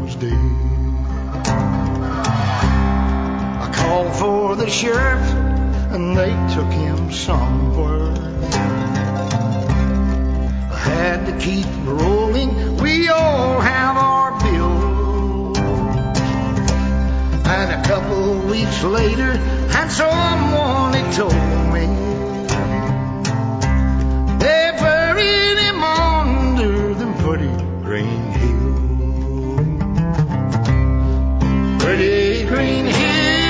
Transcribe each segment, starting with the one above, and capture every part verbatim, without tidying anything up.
was dead. I called for the sheriff and they took him somewhere. I had to keep rolling, we all have our bills. And a couple weeks later, and someone had told me they buried him under them pretty green hills. Pretty green hills.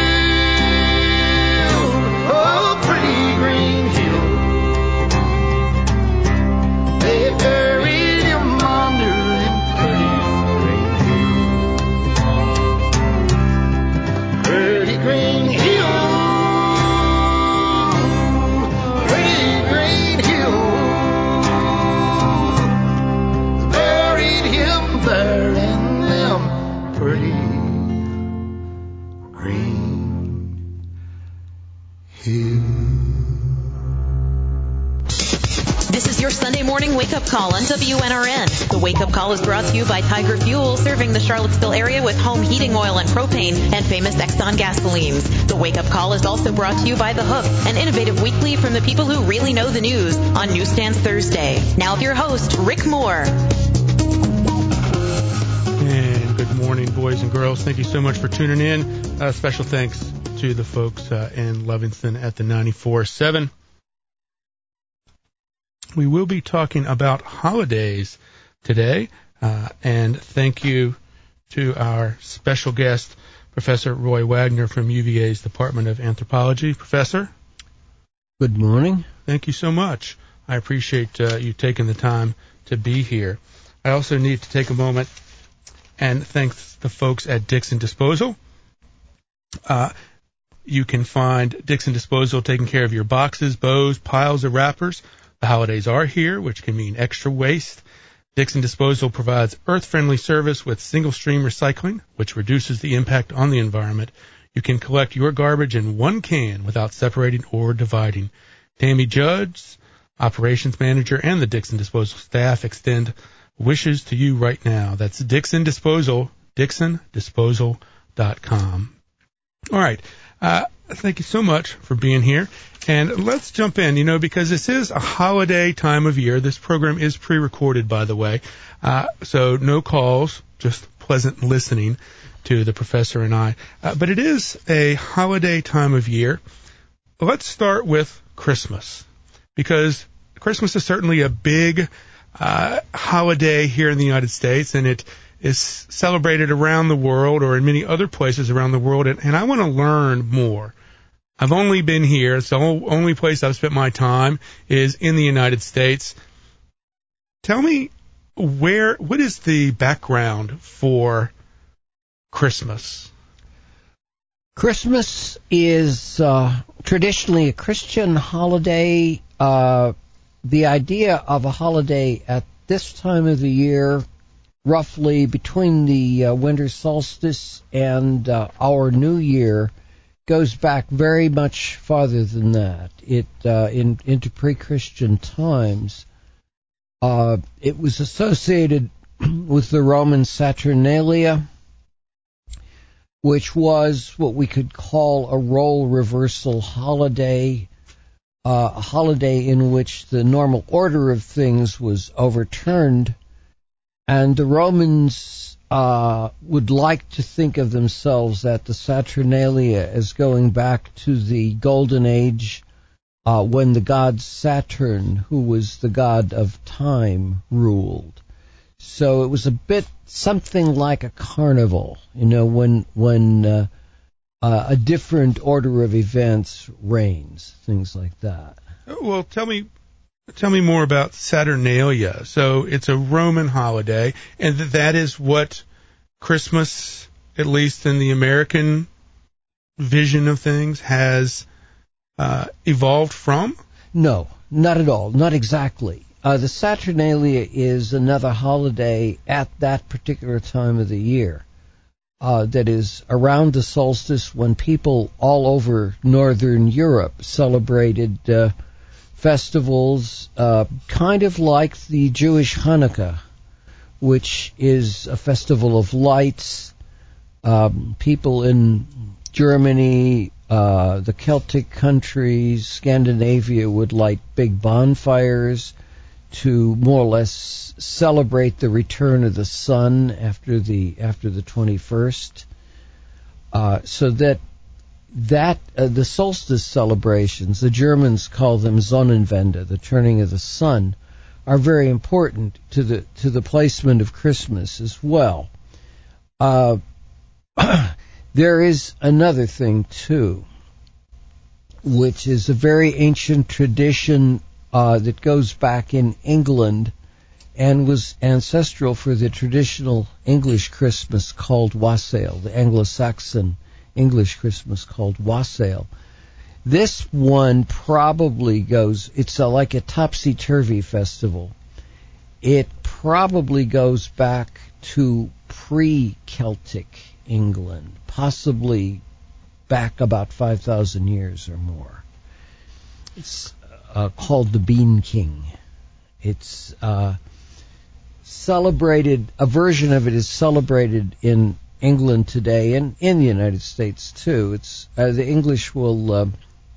This is your Sunday morning wake-up call on W N R N. The wake-up call is brought to you by Tiger Fuel, serving the Charlottesville area with home heating oil and propane and famous Exxon gasolines. The wake-up call is also brought to you by The Hook, an innovative weekly from the people who really know the news on Newsstands Thursday. Now with your host, Rick Moore. And good morning, boys and girls. Thank you so much for tuning in. Uh, special thanks to the folks uh, in Livingston at the ninety-four point seven. We will be talking about holidays today, uh, and thank you to our special guest, Professor Roy Wagner from U V A's Department of Anthropology. Professor? Good morning. Thank you so much. I appreciate uh, you taking the time to be here. I also need to take a moment and thank the folks at Dixon Disposal. Uh, you can find Dixon Disposal taking care of your boxes, bows, piles of wrappers. The holidays are here, which can mean extra waste. Dixon Disposal provides earth-friendly service with single-stream recycling, which reduces the impact on the environment. You can collect your garbage in one can without separating or dividing. Tammy Judge, operations manager, and the Dixon Disposal staff extend wishes to you right now. That's Dixon Disposal, dixon disposal dot com. All right. Uh, thank you so much for being here. And let's jump in, you know, because this is a holiday time of year. This program is pre-recorded, by the way. Uh, so no calls, just pleasant listening to the professor and I. Uh, but it is a holiday time of year. Let's start with Christmas, because Christmas is certainly a big uh, holiday here in the United States, and it is celebrated around the world or in many other places around the world. And, and I want to learn more. I've only been here. It's the only place I've spent my time is in the United States. Tell me, where, what is the background for Christmas? Christmas is uh, traditionally a Christian holiday. Uh, the idea of a holiday at this time of the year, roughly between the uh, winter solstice and uh, our New Year, goes back very much farther than that. It uh, in, into pre-Christian times. Uh, it was associated with the Roman Saturnalia, which was what we could call a role reversal holiday, uh, a holiday in which the normal order of things was overturned, and the Romans Uh, would like to think of themselves at the Saturnalia as going back to the Golden Age uh, when the god Saturn, who was the god of time, ruled. So it was a bit something like a carnival, you know, when when uh, uh, a different order of events reigns, things like that. Well, tell me. Tell me more about Saturnalia. So it's a Roman holiday, and that is what Christmas, at least in the American vision of things, has uh, evolved from? No, not at all. Not exactly. Uh, the Saturnalia is another holiday at that particular time of the year uh, that is around the solstice, when people all over Northern Europe celebrated uh, festivals, uh, kind of like the Jewish Hanukkah, which is a festival of lights. Um, people in Germany, uh, the Celtic countries, Scandinavia would light big bonfires to more or less celebrate the return of the sun after the after the twenty-first. Uh, so that that uh, the solstice celebrations, the Germans call them Sonnenwende, the turning of the sun, are very important to the to the placement of Christmas as well. Uh, there is another thing too, which is a very ancient tradition uh, that goes back in England and was ancestral for the traditional English Christmas called Wassail, the Anglo-Saxon English Christmas called Wassail. This one probably goes, it's a, like a topsy-turvy festival. It probably goes back to pre-Celtic England, possibly back about five thousand years or more. It's uh, called the Bean King. It's uh, celebrated, a version of it is celebrated in England today and in the United States too. It's uh, the English will uh,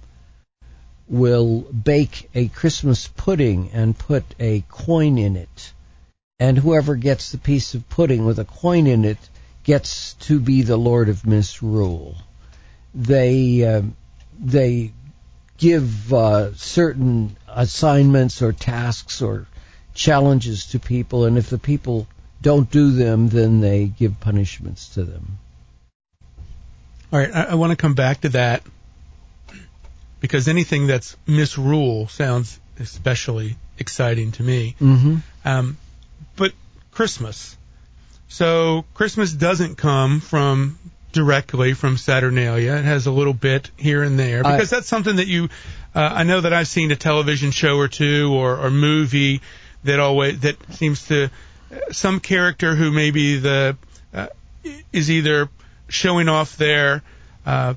will bake a Christmas pudding and put a coin in it, and whoever gets the piece of pudding with a coin in it gets to be the Lord of Misrule. They uh, they give uh, certain assignments or tasks or challenges to people, and if the people don't do them, then they give punishments to them. All right, I, I want to come back to that because anything that's misrule sounds especially exciting to me. Mm-hmm. Um, but Christmas. So Christmas doesn't come from directly from Saturnalia. It has a little bit here and there because I, that's something that you. Uh, I know that I've seen a television show or two or, or movie that always that seems to. Some character who maybe the uh, is either showing off their uh,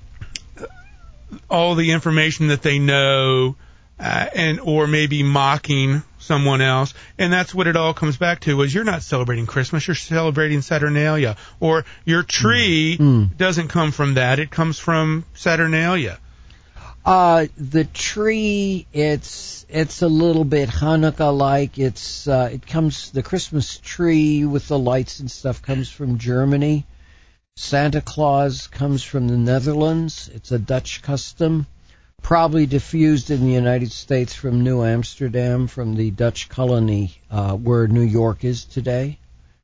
all the information that they know, uh, and or maybe mocking someone else, and that's what it all comes back to: is you're not celebrating Christmas, you're celebrating Saturnalia, or your tree mm. doesn't come from that; it comes from Saturnalia. Uh, the tree, it's it's a little bit Hanukkah-like. It's uh, it comes the Christmas tree with the lights and stuff comes from Germany. Santa Claus comes from the Netherlands. It's a Dutch custom, probably diffused in the United States from New Amsterdam, from the Dutch colony uh, where New York is today.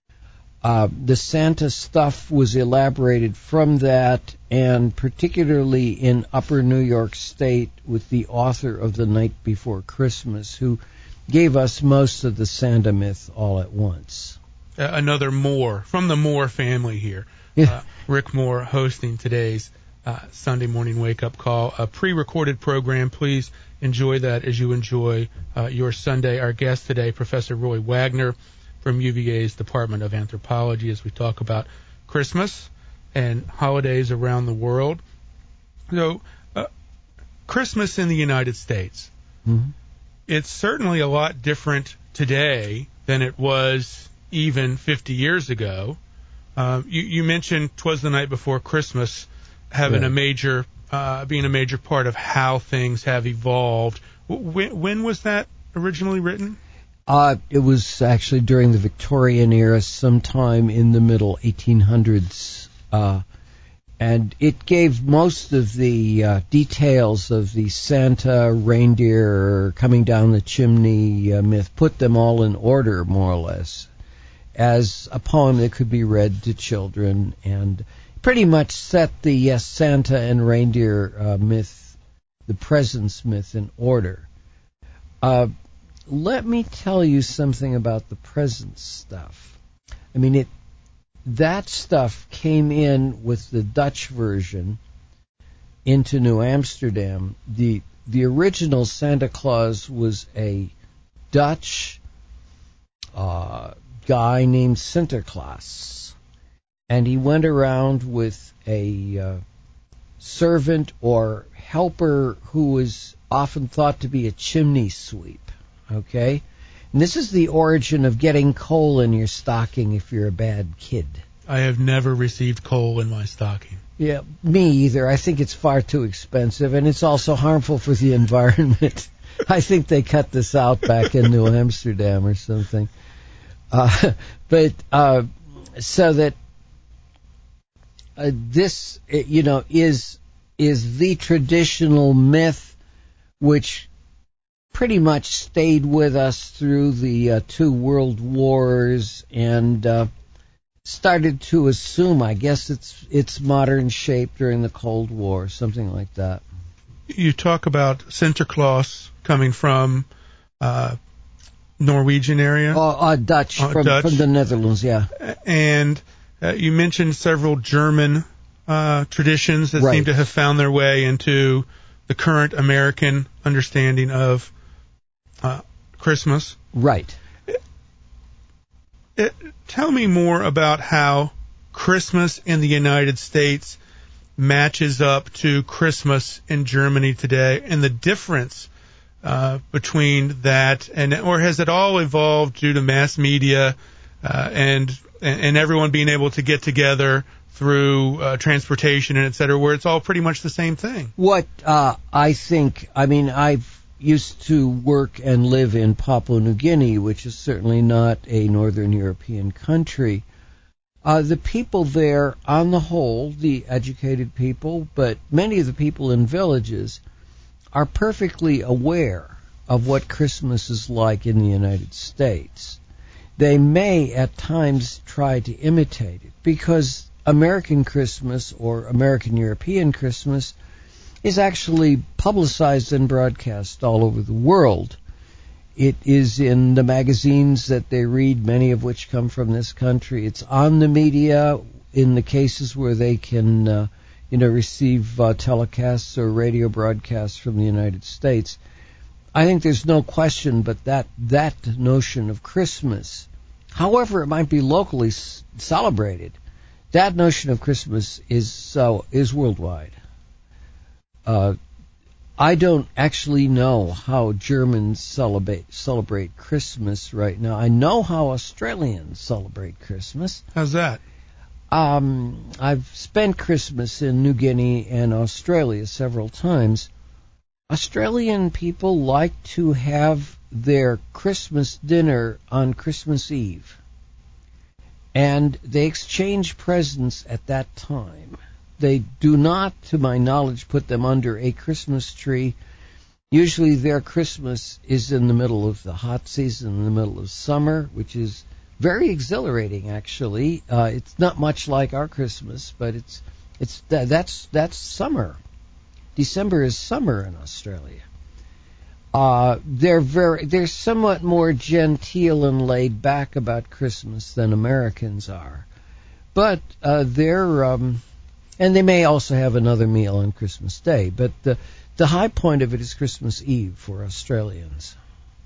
Uh, the Santa stuff was elaborated from that, and particularly in Upper New York State with the author of The Night Before Christmas, who gave us most of the Santa myth all at once. Uh, another Moore, from the Moore family here. Yeah. Uh, Rick Moore hosting today's uh, Sunday morning wake-up call, a pre-recorded program. Please enjoy that as you enjoy uh, your Sunday. Our guest today, Professor Roy Wagner, from U V A's Department of Anthropology, as we talk about Christmas and holidays around the world. So, uh, Christmas in the United States, mm-hmm. it's certainly a lot different today than it was even fifty years ago. Uh, you, you mentioned 'Twas the Night Before Christmas having yeah. a major, uh, being a major part of how things have evolved. When, when was that originally written? Uh, it was actually during the Victorian era, sometime in the middle eighteen hundreds, uh, and it gave most of the uh, details of the Santa reindeer coming down the chimney uh, myth, put them all in order, more or less, as a poem that could be read to children, and pretty much set the uh, Santa and reindeer uh, myth, the presents myth, in order. Uh, Let me tell you something about the present stuff. I mean, it that stuff came in with the Dutch version into New Amsterdam. The the original Santa Claus was a Dutch uh, guy named Sinterklaas, and he went around with a uh, servant or helper who was often thought to be a chimney sweep. Okay, And this is the origin of getting coal in your stocking if you're a bad kid. I have never received coal in my stocking. Yeah, me either. I think it's far too expensive, and it's also harmful for the environment. I think they cut this out back in New Amsterdam or something. Uh, but uh, so that uh, this, you know, is is the traditional myth which pretty much stayed with us through the uh, two world wars and uh, started to assume, I guess, its its modern shape during the Cold War, something like that. You talk about Sinterklaas coming from uh, Norwegian area? Oh, uh, Dutch, uh, from, Dutch, from the Netherlands, yeah. And uh, you mentioned several German uh, traditions that right. seem to have found their way into the current American understanding of uh, Christmas. Right. It, it, tell me more about how Christmas in the United States matches up to Christmas in Germany today, and the difference uh, between that and, or has it all evolved due to mass media uh, and and everyone being able to get together through uh, transportation and et cetera, where it's all pretty much the same thing? What uh, I think, I mean, I've used to work and live in Papua New Guinea, which is certainly not a Northern European country. Uh, the people there, on the whole, the educated people, but many of the people in villages are perfectly aware of what Christmas is like in the United States. They may at times try to imitate it because American Christmas or American European Christmas is actually publicized and broadcast all over the world. It is in the magazines that they read, many of which come from this country. It's on the media in the cases where they can, uh, you know, receive uh, telecasts or radio broadcasts from the United States. I think there's no question but that that notion of Christmas, however it might be locally s- celebrated, that notion of Christmas is so is worldwide. Uh, I don't actually know how Germans celebrate celebrate Christmas right now. I know how Australians celebrate Christmas. How's that? Um, I've spent Christmas in New Guinea and Australia several times. Australian people like to have their Christmas dinner on Christmas Eve, and they exchange presents at that time. They do not, to my knowledge, put them under a Christmas tree. Usually their Christmas is in the middle of the hot season, in the middle of summer, which is very exhilarating, actually. Uh, it's not much like our Christmas, but it's it's th- that's that's summer. December is summer in Australia. Uh, they're very they're somewhat more genteel and laid back about Christmas than Americans are, but uh, they're um, and they may also have another meal on Christmas Day. But the the high point of it is Christmas Eve for Australians.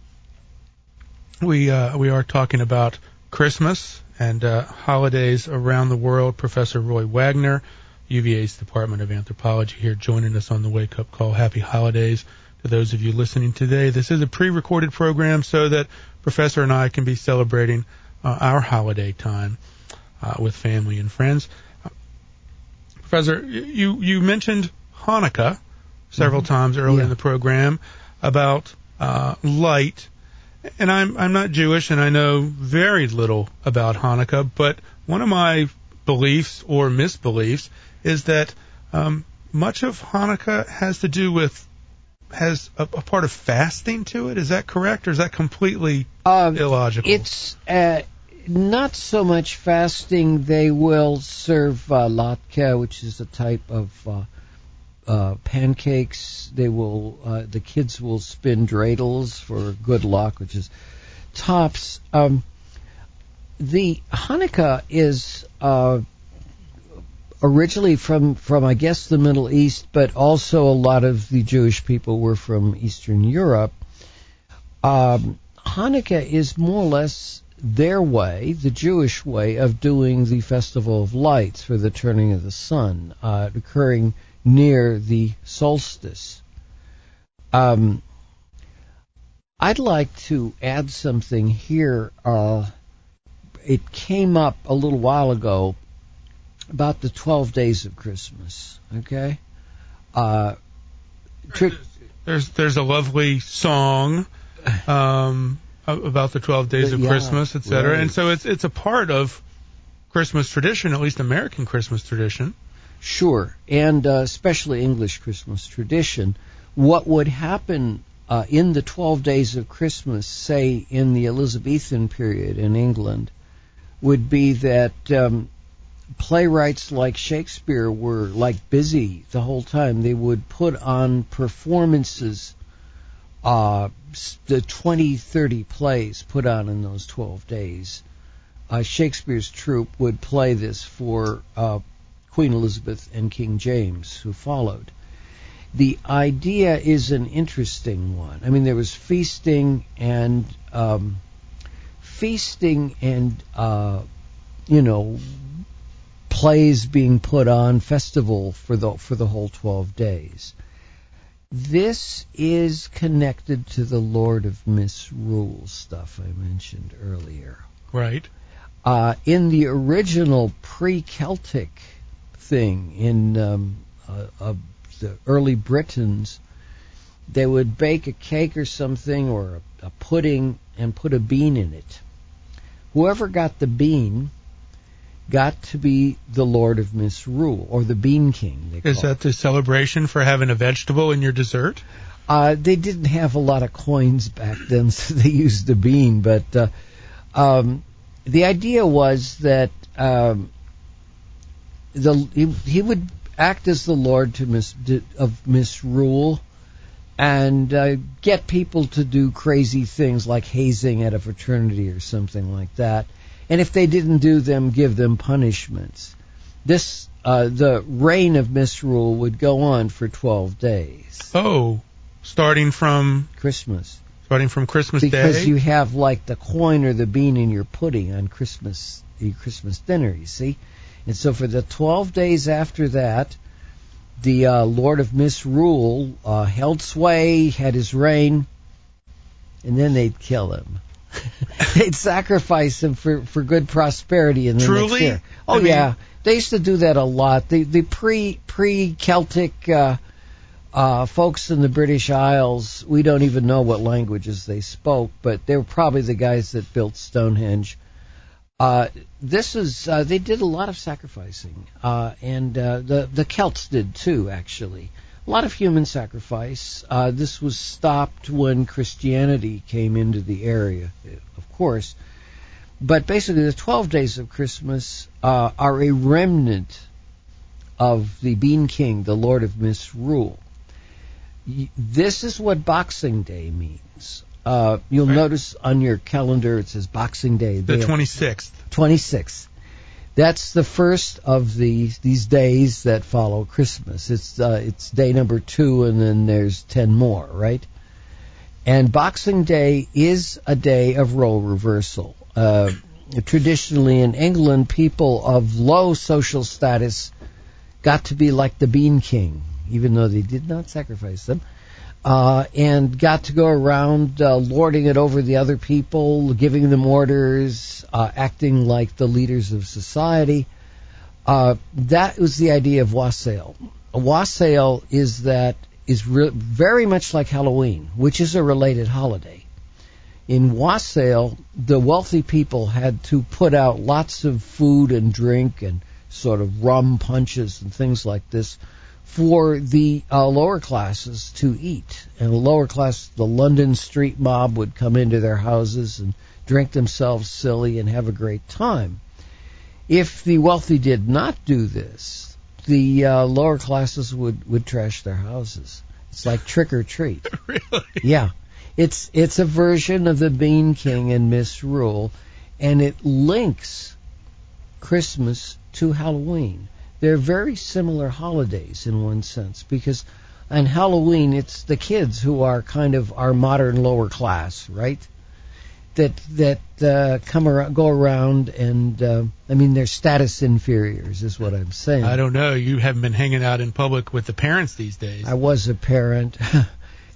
We uh, we are talking about Christmas and uh, holidays around the world. Professor Roy Wagner, U V A's Department of Anthropology, here joining us on the Wake Up Call. Happy holidays to those of you listening today. This is a pre-recorded program so that Professor and I can be celebrating uh, our holiday time uh, with family and friends. Uh, Professor, you, you mentioned Hanukkah several mm-hmm. times earlier yeah. in the program about uh, light. And I'm I'm not Jewish, and I know very little about Hanukkah, but one of my beliefs or misbeliefs is that um, much of Hanukkah has to do with, has a, a part of fasting to it. Is that correct, or is that completely um, illogical? It's uh, not so much fasting. They will serve uh, latke, which is a type of uh, uh, pancakes. They will, uh, the kids will spin dreidels for good luck, which is tops. Um, the Hanukkah is uh, originally from, from, I guess, the Middle East, but also a lot of the Jewish people were from Eastern Europe. Um, Hanukkah is more or less their way, the Jewish way, of doing the Festival of Lights for the turning of the sun, uh, occurring near the solstice. Um, I'd like to add something here. Uh, it came up a little while ago about the twelve days of Christmas. Okay, uh, tri- there's there's a lovely song um, about the twelve days of yeah, Christmas, et cetera, right. and so it's it's a part of Christmas tradition, at least American Christmas tradition. Sure, and uh, especially English Christmas tradition. What would happen uh, in the twelve days of Christmas, say in the Elizabethan period in England, would be that um, playwrights like Shakespeare were like busy the whole time. They would put on performances, uh, the twenty, thirty plays put on in those twelve days. Uh, Shakespeare's troupe would play this for uh, Queen Elizabeth and King James, who followed. The idea is an interesting one. I mean, there was feasting and um, feasting and uh, you know plays being put on, festival for the for the whole twelve days. This is connected to the Lord of Misrule stuff I mentioned earlier. Right. Uh, in the original pre-Celtic thing in um, uh, uh, the early Britons, they would bake a cake or something or a, a pudding and put a bean in it. Whoever got the bean got to be the Lord of Misrule, or the Bean King. They Is call that the celebration for having a vegetable in your dessert? Uh, they didn't have a lot of coins back then, so they used the bean. But uh, um, the idea was that um, the he, he would act as the Lord to mis, of Misrule and uh, get people to do crazy things like hazing at a fraternity or something like that. And if they didn't do them, give them punishments. This uh, the reign of Misrule would go on for twelve days. Oh, starting from Christmas. Starting from Christmas because Day? Because you have like the coin or the bean in your pudding on Christmas, your Christmas dinner, you see? And so for the twelve days after that, the uh, Lord of Misrule uh, held sway, had his reign, and then they'd kill him. They'd sacrifice him for, for good prosperity in the Truly? next year. Oh, I mean, yeah. They used to do that a lot. The, the pre, pre-Celtic uh, uh, folks in the British Isles, we don't even know what languages they spoke, but they were probably the guys that built Stonehenge. Uh, this is, uh, they did a lot of sacrificing, uh, and uh, the, the Celts did too, actually. A lot of human sacrifice. Uh, this was stopped when Christianity came into the area, of course. But basically, the twelve days of Christmas uh, are a remnant of the Bean King, the Lord of Misrule. This is what Boxing Day means. Uh, you'll right. notice on your calendar it says Boxing Day. The twenty-sixth. twenty-sixth. That's the first of the these days that follow Christmas. It's uh, it's day number two, and then there's ten more, right? And Boxing Day is a day of role reversal. Uh, traditionally in England, people of low social status got to be like the Bean King, even though they did not sacrifice them. Uh, and got to go around uh, lording it over the other people, giving them orders, uh, acting like the leaders of society. Uh, that was the idea of wassail. A wassail is that is re- very much like Halloween, which is a related holiday. In wassail, the wealthy people had to put out lots of food and drink and sort of rum punches and things like this for the uh, lower classes to eat. And the lower class, the London street mob, would come into their houses and drink themselves silly and have a great time. If the wealthy did not do this, the uh, lower classes would, would trash their houses. It's like trick or treat. Really? Yeah. It's it's a version of the Bean King and Misrule, and it links Christmas to Halloween. They're very similar holidays in one sense, because on Halloween it's the kids who are kind of our modern lower class, right? That that uh, come around, go around, and uh, I mean they're status inferiors, is what I'm saying. I don't know. You haven't been hanging out in public with the parents these days. I was a parent,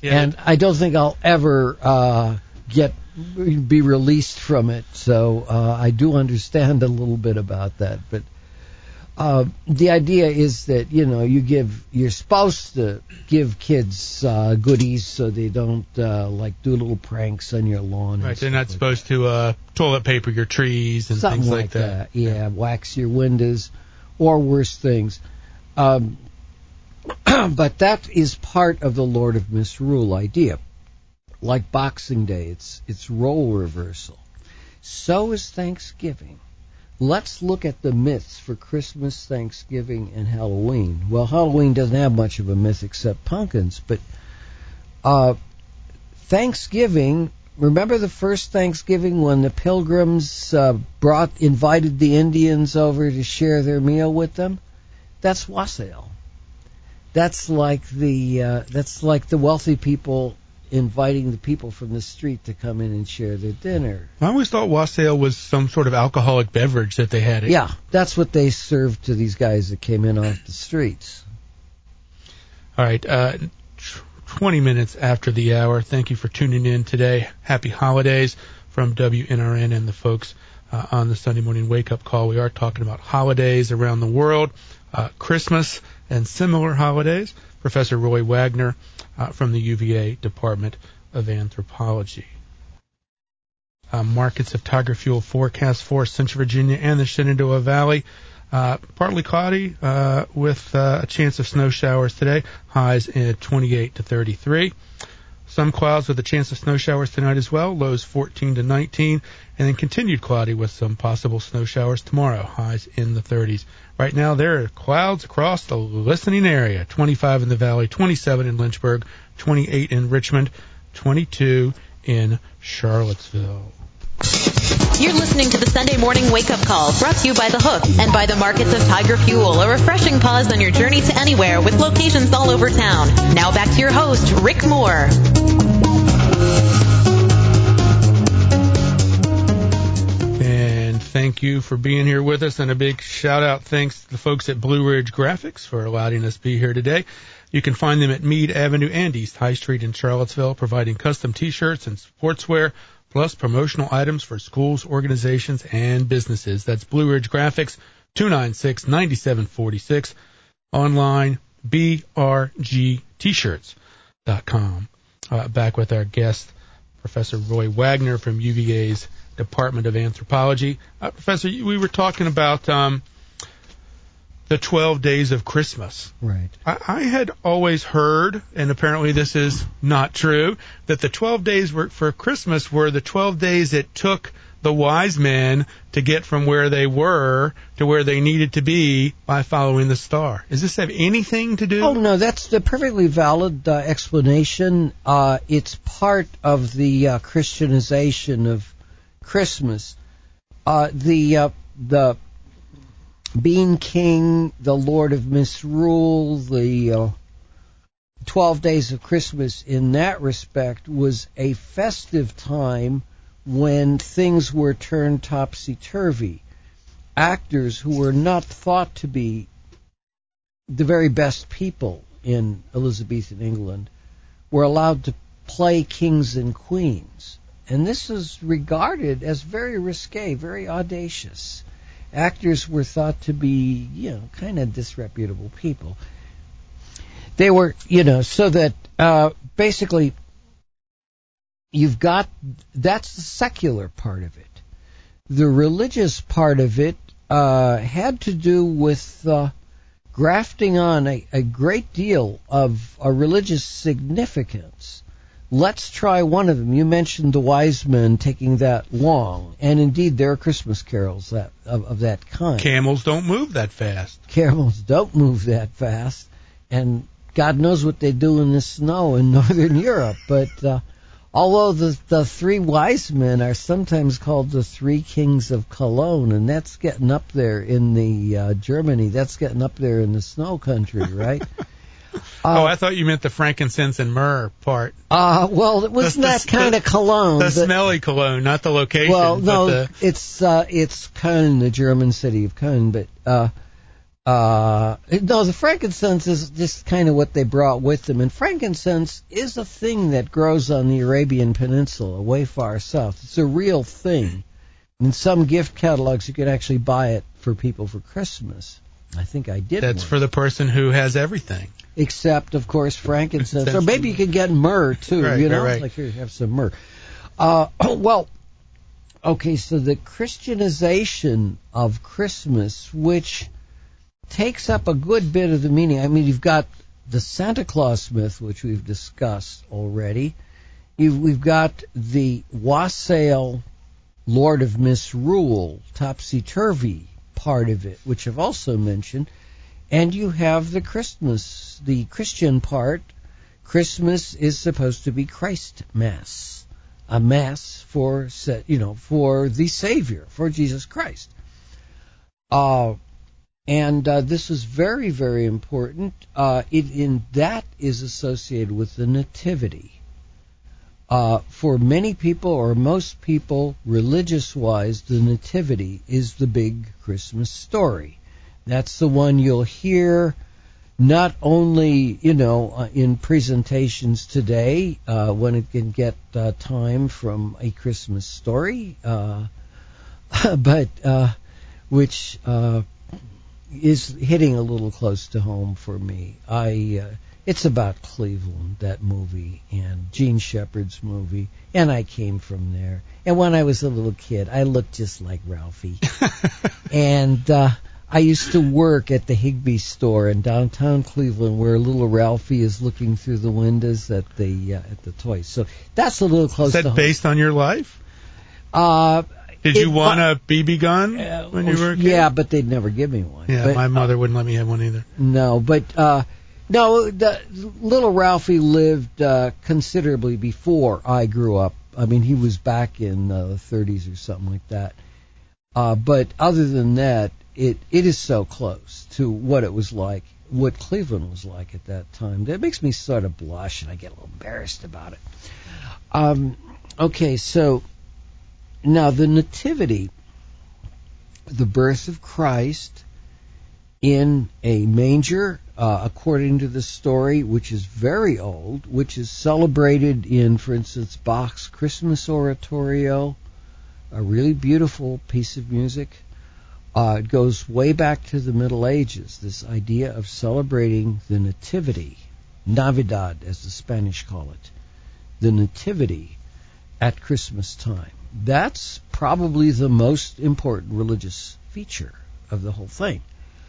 Yeah. And I don't think I'll ever uh, get be released from it. So uh, I do understand a little bit about that. But uh, the idea is that, you know, you give you're supposed to give kids uh, goodies so they don't uh, like do little pranks on your lawn. Right, they're not like supposed to uh, toilet paper your trees and Something things like, like that. that. Yeah, yeah, wax your windows, or worse things. Um, but that is part of the Lord of Misrule idea. Like Boxing Day, it's it's role reversal. So is Thanksgiving. Let's look at the myths for Christmas, Thanksgiving, and Halloween. Well, Halloween doesn't have much of a myth except pumpkins, but uh, Thanksgiving. Remember the first Thanksgiving when the Pilgrims uh, brought invited the Indians over to share their meal with them? That's wassail. That's like the uh, that's like the wealthy people inviting the people from the street to come in and share their dinner. I always thought wassail was some sort of alcoholic beverage that they had. Yeah, that's what they served to these guys that came in off the streets. All right, uh, twenty minutes after the hour. Thank you for tuning in today. Happy holidays from W N R N and the folks uh, on the Sunday morning wake-up call. We are talking about holidays around the world, uh, Christmas and similar holidays. Professor Roy Wagner uh, from the U V A Department of Anthropology. Uh, markets of Tiger Fuel forecast for Central Virginia and the Shenandoah Valley. Uh, partly cloudy uh, with uh, a chance of snow showers today. Highs at twenty-eight to thirty-three. Some clouds with a chance of snow showers tonight as well. Lows fourteen to nineteen. And then continued cloudy with some possible snow showers tomorrow. Highs in the thirties. Right now there are clouds across the listening area. twenty-five in the valley, twenty-seven in Lynchburg, twenty-eight in Richmond, twenty-two in Charlottesville. You're listening to the Sunday Morning Wake Up Call, brought to you by The Hook and by the markets of Tiger Fuel, a refreshing pause on your journey to anywhere with locations all over town. Now back to your host, Rick Moore. And thank you for being here with us, and a big shout-out thanks to the folks at Blue Ridge Graphics for allowing us to be here today. You can find them at Meade Avenue and East High Street in Charlottesville, providing custom T-shirts and sportswear, plus promotional items for schools, organizations, and businesses. That's Blue Ridge Graphics, two nine six, nine seven four six, online, b r g t shirts dot com. Uh, back with our guest, Professor Roy Wagner from U V A's Department of Anthropology. Uh, Professor, we were talking about um, the twelve days of Christmas. Right. I, I had always heard, and apparently this is not true, that the twelve days were, for Christmas were the twelve days it took the wise men to get from where they were to where they needed to be by following the star. Does this have anything to do? Oh, no, that's the perfectly valid uh, explanation. Uh, it's part of the uh, Christianization of Christmas. Uh, the uh, the Being King, the Lord of Misrule, the uh, twelve Days of Christmas in that respect was a festive time when things were turned topsy-turvy. Actors who were not thought to be the very best people in Elizabethan England were allowed to play kings and queens. And this is regarded as very risque, very audacious. Actors were thought to be, you know, kind of disreputable people. They were, you know, so that uh, basically you've got, that's the secular part of it. The religious part of it uh, had to do with uh, grafting on a, a great deal of a religious significance. Let's try one of them. You mentioned the wise men taking that long, and indeed there are Christmas carols that, of, of that kind. Camels don't move that fast. Camels don't move that fast, and God knows what they do in the snow in northern Europe. But uh, although the, the three wise men are sometimes called the three kings of Cologne, and that's getting up there in the uh, Germany, that's getting up there in the snow country, right? Uh, oh, I thought you meant the frankincense and myrrh part. Uh, well, it wasn't that kind of cologne. The but, smelly cologne, not the location. Well, no, but the... it's uh, it's Köln, the German city of Köln. But uh, Uh, no, the frankincense is just kind of what they brought with them. And frankincense is a thing that grows on the Arabian Peninsula, way far south. It's a real thing. In some gift catalogs, you could actually buy it for people for Christmas. I think I did. That's one. for the person who has everything. Except, of course, frankincense. Or maybe you could get myrrh, too. Right, you know, right, right. like here you have some myrrh. Uh, well, okay, so the Christianization of Christmas, which takes up a good bit of the meaning. I mean, you've got the Santa Claus myth, which we've discussed already. You've, we've got the wassail Lord of Misrule, topsy-turvy part of it, which I've also mentioned. And you have the Christmas, the Christian part. Christmas is supposed to be Christ Mass, a Mass for, you know, for the Savior, for Jesus Christ. Uh, and uh, this is very, very important. Uh, it, in that is associated with the Nativity. Uh, for many people, or most people, religious-wise, the Nativity is the big Christmas story. That's the one you'll hear not only, you know, uh, in presentations today, uh, when it can get uh, time from A Christmas Story, uh, but uh, which uh, is hitting a little close to home for me. I uh, it's about Cleveland, that movie, and Gene Shepard's movie, and I came from there. And when I was a little kid, I looked just like Ralphie. and uh, I used to work at the Higbee store in downtown Cleveland, where little Ralphie is looking through the windows at the uh, at the toys. So that's a little close to home. Is that based on your life? Uh, Did you it, want a B B gun uh, when you were a kid? Yeah, but they'd never give me one. Yeah, but, my mother uh, wouldn't let me have one either. No, but uh, no, the little Ralphie lived uh, considerably before I grew up. I mean, he was back in uh, the thirties or something like that. Uh, but other than that, it it is so close to what it was like, what Cleveland was like at that time. That makes me sort of blush, and I get a little embarrassed about it. Um, okay, so now the Nativity, the birth of Christ in a manger, uh, according to the story, which is very old, which is celebrated in, for instance, Bach's Christmas Oratorio, a really beautiful piece of music. Uh, it goes way back to the Middle Ages, this idea of celebrating the Nativity, Navidad, as the Spanish call it, the Nativity at Christmas time. That's probably the most important religious feature of the whole thing.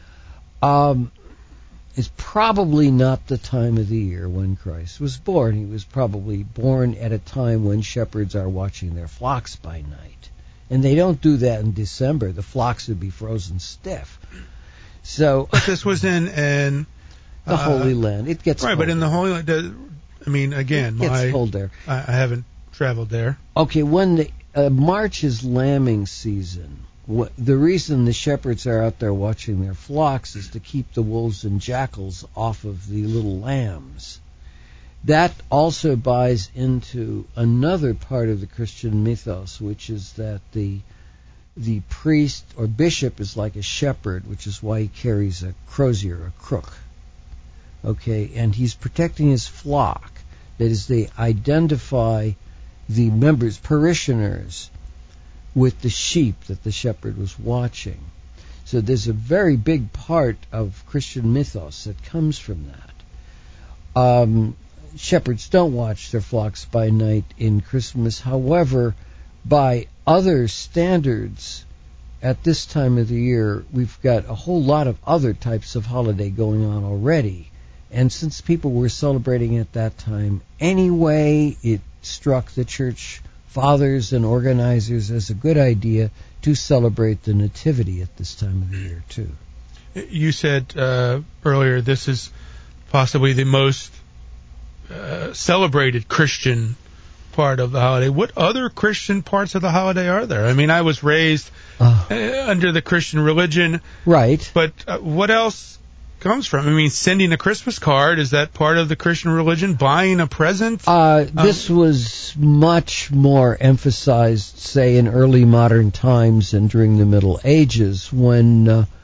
Um, it's probably not the time of the year when Christ was born. He was probably born at a time when shepherds are watching their flocks by night. And they don't do that in December. The flocks would be frozen stiff. So, but this was in, in the uh, Holy Land. It gets right, cold but in there. the Holy Land, I mean, again, it gets my, cold there. I, I haven't traveled there. Okay, when the uh, March is lambing season, wh- the reason the shepherds are out there watching their flocks is to keep the wolves and jackals off of the little lambs. That also buys into another part of the Christian mythos, which is that the the priest or bishop is like a shepherd, which is why he carries a crozier, a crook. Okay, and he's protecting his flock. That is, they identify the members, parishioners, with the sheep that the shepherd was watching. So there's a very big part of Christian mythos that comes from that. Um, Shepherds don't watch their flocks by night in Christmas. However, by other standards, at this time of the year, we've got a whole lot of other types of holiday going on already. And since people were celebrating at that time anyway, it struck the church fathers and organizers as a good idea to celebrate the Nativity at this time of the year, too. You said uh, earlier this is possibly the most Uh, celebrated Christian part of the holiday. What other Christian parts of the holiday are there? I mean, I was raised uh, uh, under the Christian religion. Right. But uh, what else comes from? I mean, sending a Christmas card, is that part of the Christian religion? Buying a present? Uh, this um, was much more emphasized, say, in early modern times and during the Middle Ages, when uh,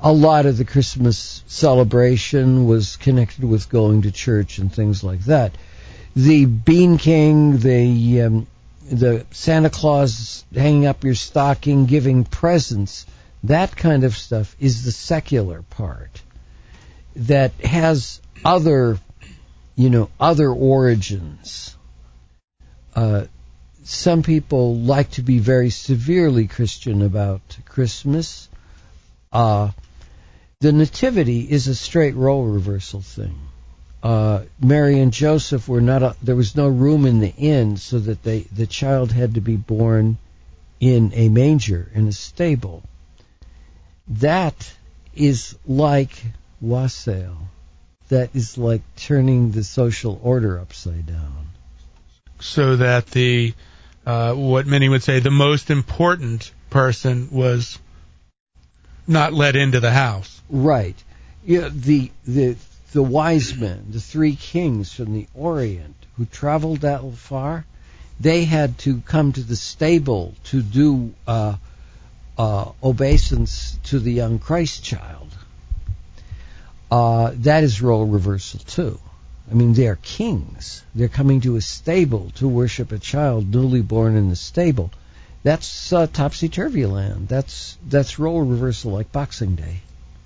a lot of the Christmas celebration was connected with going to church and things like that. The Bean King, the um, the Santa Claus hanging up your stocking, giving presents, that kind of stuff is the secular part that has other, you know, other origins. Uh, some people like to be very severely Christian about Christmas. Uh, the Nativity is a straight role reversal thing. Uh, Mary and Joseph were not. A, there was no room in the inn, so that they the child had to be born in a manger in a stable. That is like wassail. That is like turning the social order upside down. So that the uh, what many would say the most important person was not let into the house. Right. Yeah. The the. The wise men, the three kings from the Orient who traveled that far, they had to come to the stable to do uh, uh, obeisance to the young Christ child. Uh, that is role reversal too. I mean, they are kings. They're coming to a stable to worship a child newly born in the stable. That's uh, topsy-turvy land. That's that's role reversal like Boxing Day.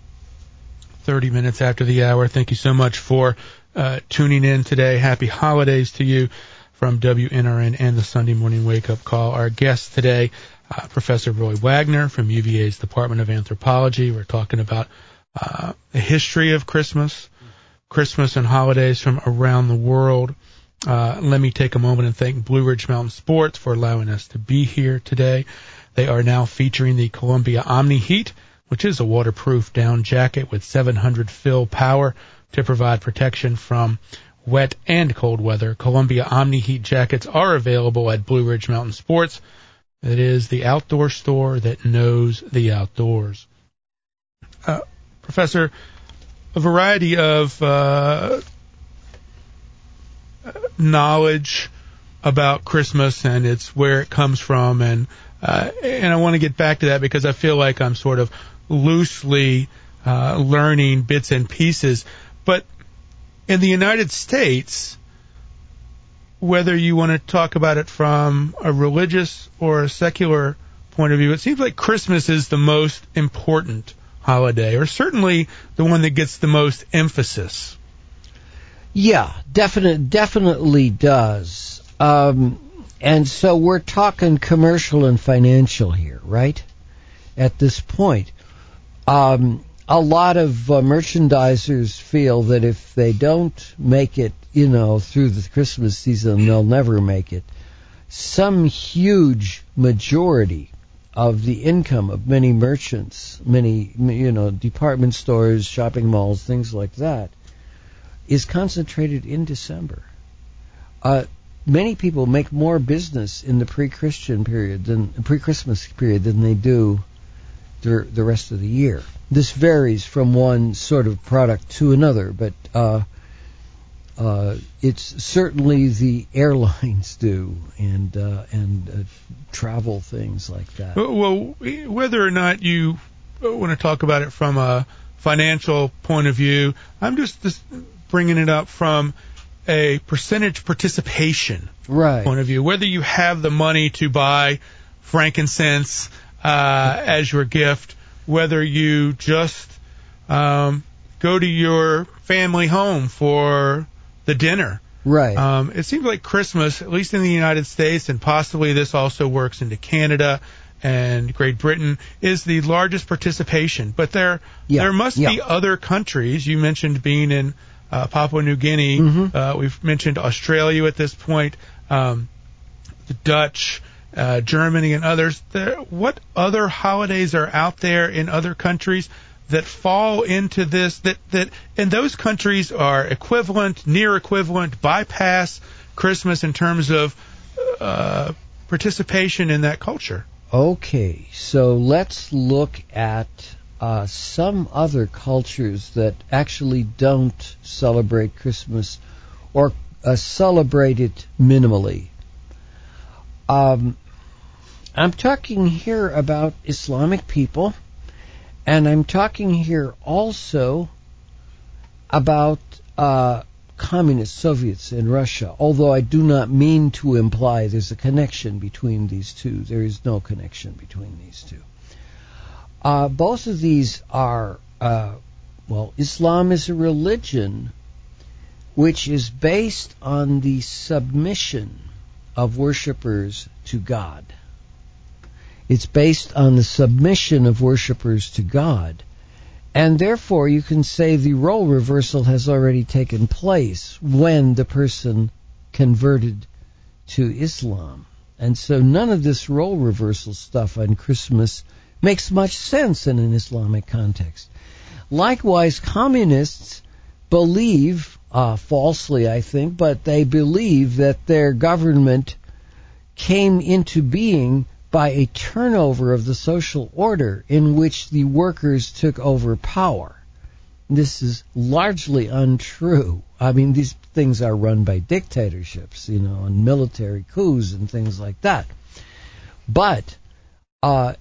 thirty minutes after the hour. Thank you so much for uh, tuning in today. Happy holidays to you from W N R N and the Sunday Morning Wake Up Call. Our guest today, uh, Professor Roy Wagner from U V A's Department of Anthropology. We're talking about uh, the history of Christmas, Christmas and holidays from around the world. Uh, let me take a moment and thank Blue Ridge Mountain Sports for allowing us to be here today. They are now featuring the Columbia Omni Heat, which is a waterproof down jacket with seven hundred fill power to provide protection from wet and cold weather. Columbia Omni Heat jackets are available at Blue Ridge Mountain Sports. It is the outdoor store that knows the outdoors. Uh, Professor, a variety of uh, knowledge about Christmas and it's where it comes from, and uh, and I want to get back to that because I feel like I'm sort of loosely uh, learning bits and pieces. But in the United States, whether you want to talk about it from a religious or a secular point of view, it seems like Christmas is the most important holiday, or certainly the one that gets the most emphasis. Yeah, definite, definitely does. Um, and so we're talking commercial and financial here, right? At this point. Um, a lot of uh, merchandisers feel that if they don't make it, you know, through the Christmas season, they'll never make it. Some huge majority of the income of many merchants, many, you know, department stores, shopping malls, things like that, is concentrated in December. Uh, many people make more business in the pre-Christian period than pre-Christmas period than they do the, the rest of the year. This varies from one sort of product to another, but uh, uh, it's certainly the airlines do, and uh, and uh, travel things like that. Well, whether or not you want to talk about it from a financial point of view, I'm just, just bringing it up from a percentage participation right. point of view. Whether you have the money to buy frankincense uh, as your gift, whether you just um, go to your family home for the dinner. Right. Um, it seems like Christmas, at least in the United States, and possibly this also works into Canada and Great Britain, is the largest participation. But there yeah. there must yeah. be other countries. You mentioned being in uh, Papua New Guinea. Mm-hmm. Uh, we've mentioned Australia at this point, um, the Dutch, uh, Germany, and others. There, what other holidays are out there in other countries that fall into this, that, that and those countries are equivalent, near equivalent, bypass Christmas in terms of uh, participation in that culture? Okay, so let's look at uh, some other cultures that actually don't celebrate Christmas or uh, celebrate it minimally. Um, I'm talking here about Islamic people And I'm talking here also about uh, communist Soviets in Russia, although I do not mean to imply there's a connection between these two. There is no connection between these two. Uh, both of these are, uh, well, Islam is a religion which is based on the submission of worshippers to God. It's based on the submission of worshippers to God. And therefore, you can say the role reversal has already taken place when the person converted to Islam. And so none of this role reversal stuff on Christmas makes much sense in an Islamic context. Likewise, communists believe, uh, falsely I think, but they believe that their government came into being by a turnover of the social order in which the workers took over power. This is largely untrue. I mean, these things are run by dictatorships, you know, and military coups and things like that. But uh,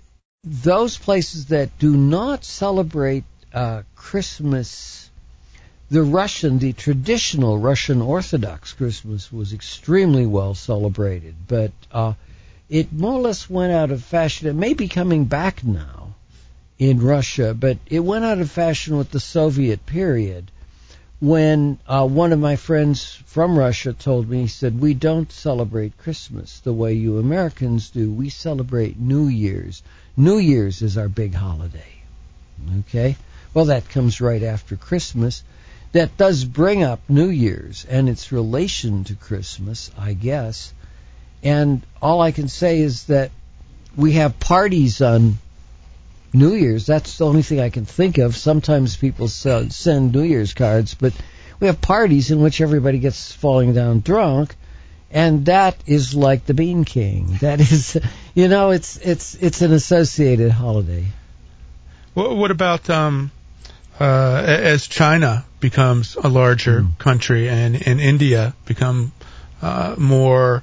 those places that do not celebrate uh, Christmas, the Russian, the traditional Russian Orthodox Christmas was extremely well celebrated, but uh, it more or less went out of fashion. It may be coming back now in Russia, but it went out of fashion with the Soviet period when uh, one of my friends from Russia told me, he said, we don't celebrate Christmas the way you Americans do. We celebrate New Year's. New Year's is our big holiday. Okay? Well, that comes right after Christmas. That does bring up New Year's and its relation to Christmas, I guess. And all I can say is that we have parties on New Year's. That's the only thing I can think of. Sometimes people send New Year's cards, but we have parties in which everybody gets falling down drunk, and that is like the Bean King. That is, you know, it's it's it's an associated holiday. Well, what about um, uh, as China becomes a larger mm. country and, and India become uh, more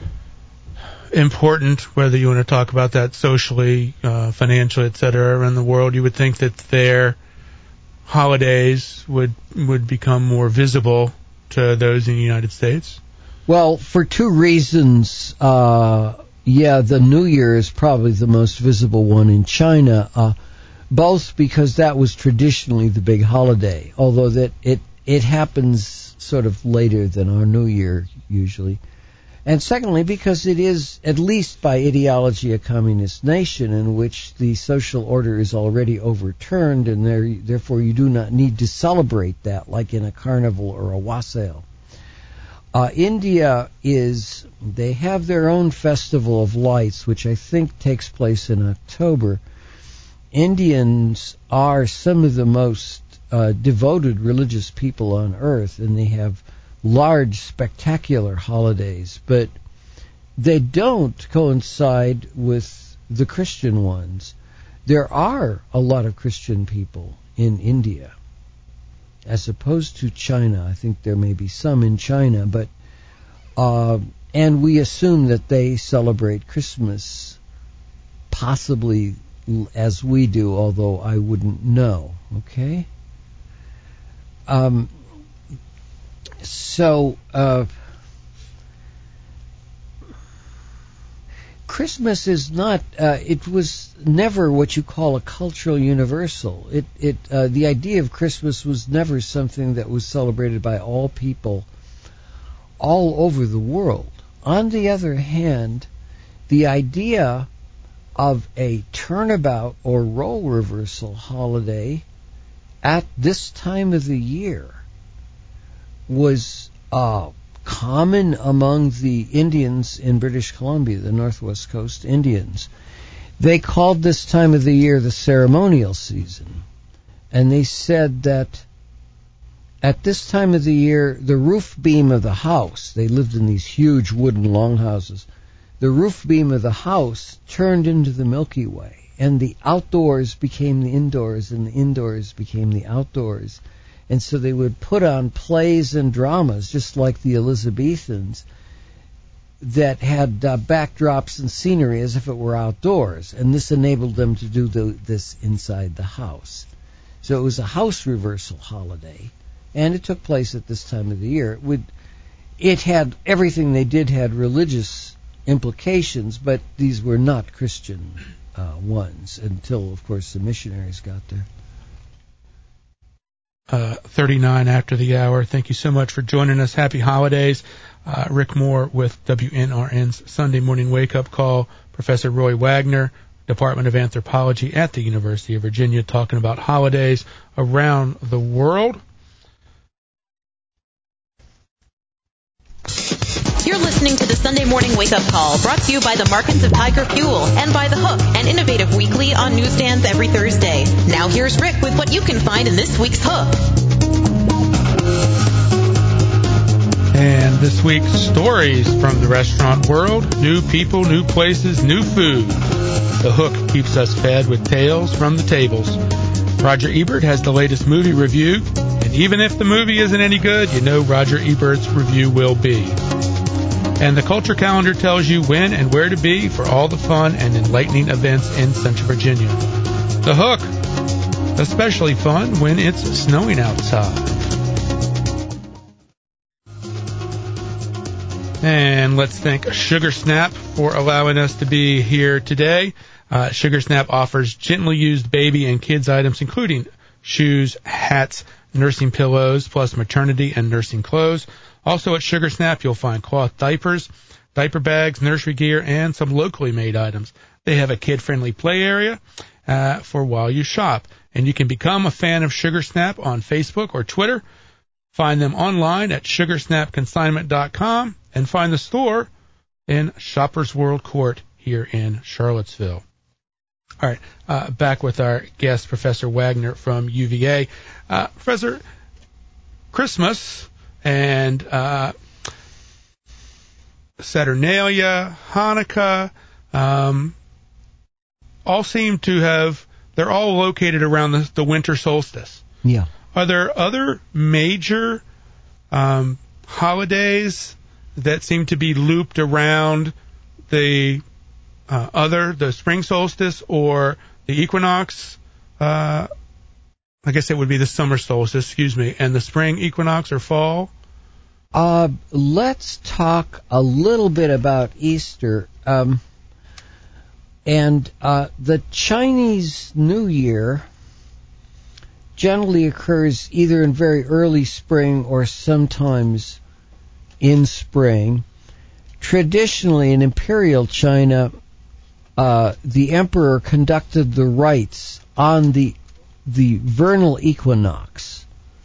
important, whether you want to talk about that socially, uh, financially, et cetera, around the world, you would think that their holidays would would become more visible to those in the United States? Well, for two reasons. Uh, yeah, the New Year is probably the most visible one in China, uh, both because that was traditionally the big holiday, although that it, it happens sort of later than our New Year usually. And secondly, because it is, at least by ideology, a communist nation in which the social order is already overturned, and there, therefore you do not need to celebrate that like in a carnival or a wassail. Uh, India is, they have their own festival of lights, which I think takes place in October. Indians are some of the most uh, devoted religious people on earth, and they have large, spectacular holidays, but they don't coincide with the Christian ones. There are a lot of Christian people in India, as opposed to China. I think there may be some in China, but uh, and we assume that they celebrate Christmas possibly as we do, although I wouldn't know. Okay? Um, So, uh, Christmas is not, uh, it was never what you call a cultural universal. It, it, uh, the idea of Christmas was never something that was celebrated by all people all over the world. On the other hand, the idea of a turnabout or role reversal holiday at this time of the year was uh, common among the Indians in British Columbia, the Northwest Coast Indians. They called this time of the year the ceremonial season. And they said that at this time of the year, the roof beam of the house, they lived in these huge wooden longhouses, the roof beam of the house turned into the Milky Way, and the outdoors became the indoors, and the indoors became the outdoors. And so they would put on plays and dramas, just like the Elizabethans, that had uh, backdrops and scenery as if it were outdoors, and this enabled them to do the, this inside the house. So it was a house reversal holiday, and it took place at this time of the year. It would, it had everything they did had religious implications, but these were not Christian uh, ones until, of course, the missionaries got there. Uh, thirty-nine after the hour. Thank you so much for joining us. Happy holidays. Uh, Rick Moore with W N R N's Sunday Morning Wake Up Call. Professor Roy Wagner, Department of Anthropology at the University of Virginia, talking about holidays around the world. You're listening to the Sunday Morning Wake Up Call, brought to you by the Markets of Tiger Fuel and by The Hook, an innovative weekly on newsstands every Thursday. Now here's Rick with what you can find in this week's Hook. And this week's stories from the restaurant world. New people, new places, new food. The Hook keeps us fed with tales from the tables. Roger Ebert has the latest movie review, and even if the movie isn't any good, you know Roger Ebert's review will be. And the Culture Calendar tells you when and where to be for all the fun and enlightening events in Central Virginia. The Hook, especially fun when it's snowing outside. And let's thank Sugar Snap for allowing us to be here today. Uh, Sugar Snap offers gently used baby and kids items, including shoes, hats, nursing pillows, plus maternity and nursing clothes. Also at Sugar Snap, you'll find cloth diapers, diaper bags, nursery gear, and some locally made items. They have a kid-friendly play area uh, for while you shop. And you can become a fan of Sugar Snap on Facebook or Twitter. Find them online at sugar snap consignment dot com and find the store in Shoppers World Court here in Charlottesville. All right, uh, back with our guest, Professor Wagner from U V A. Uh, Professor, Christmas and uh, Saturnalia, Hanukkah, um, all seem to have, they're all located around the, the winter solstice. Yeah. Are there other major um, holidays that seem to be looped around the uh, other, the spring solstice or the equinox? Uh, I guess it would be the summer solstice, excuse me, and the spring equinox or fall? Uh, let's talk a little bit about Easter. Um, and uh, the Chinese New Year generally occurs either in very early spring or sometimes in spring. Traditionally, in imperial China, uh, the emperor conducted the rites on the the vernal equinox,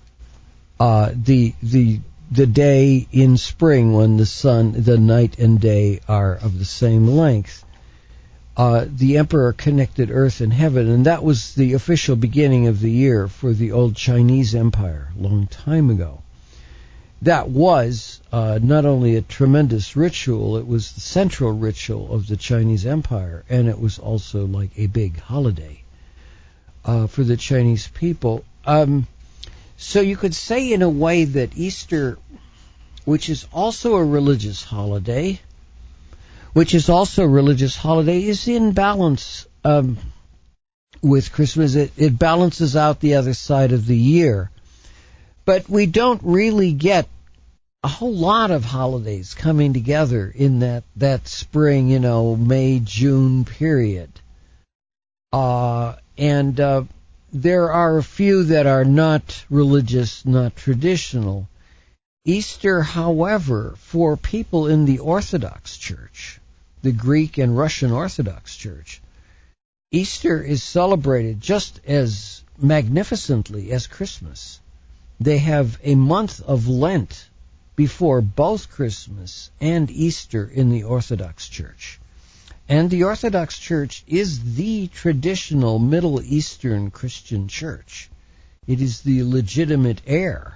uh, the the the day in spring when the sun, the night and day are of the same length. Uh, the emperor connected earth and heaven, and that was the official beginning of the year for the old Chinese empire a long time ago. That was uh, not only a tremendous ritual, it was the central ritual of the Chinese empire, and it was also like a big holiday uh, for the Chinese people. Um, so you could say in a way that Easter, which is also a religious holiday, which is also a religious holiday, is in balance um, with Christmas. It, it balances out the other side of the year. But we don't really get a whole lot of holidays coming together in that, that spring, you know, May, June period. Uh, and uh, there are a few that are not religious, not traditional. Easter, however, for people in the Orthodox Church, the Greek and Russian Orthodox Church, Easter is celebrated just as magnificently as Christmas. They have a month of Lent before both Christmas and Easter in the Orthodox Church. And the Orthodox Church is the traditional Middle Eastern Christian church. It is the legitimate heir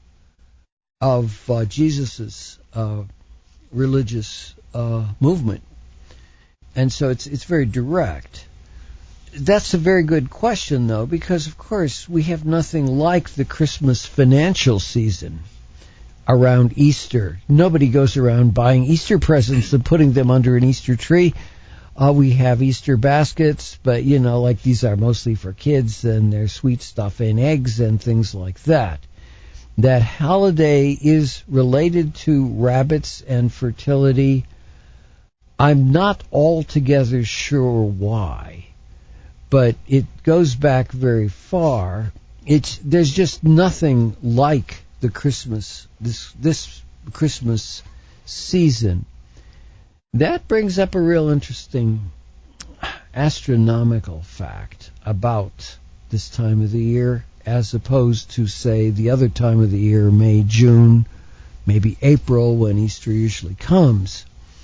of uh, Jesus' uh, religious uh, movement. And so it's it's very direct. That's a very good question, though, because, of course, we have nothing like the Christmas financial season. around Easter. Nobody goes around buying Easter presents and putting them under an Easter tree. Uh, we have Easter baskets, but, you know, like these are mostly for kids, and there's sweet stuff and eggs and things like that. That holiday is related to rabbits and fertility. I'm not altogether sure why, but it goes back very far. It's there's just nothing like the Christmas this this Christmas season. That brings up a real interesting astronomical fact about this time of the year, as opposed to, say, the other time of the year, May, June, maybe April, when Easter usually comes.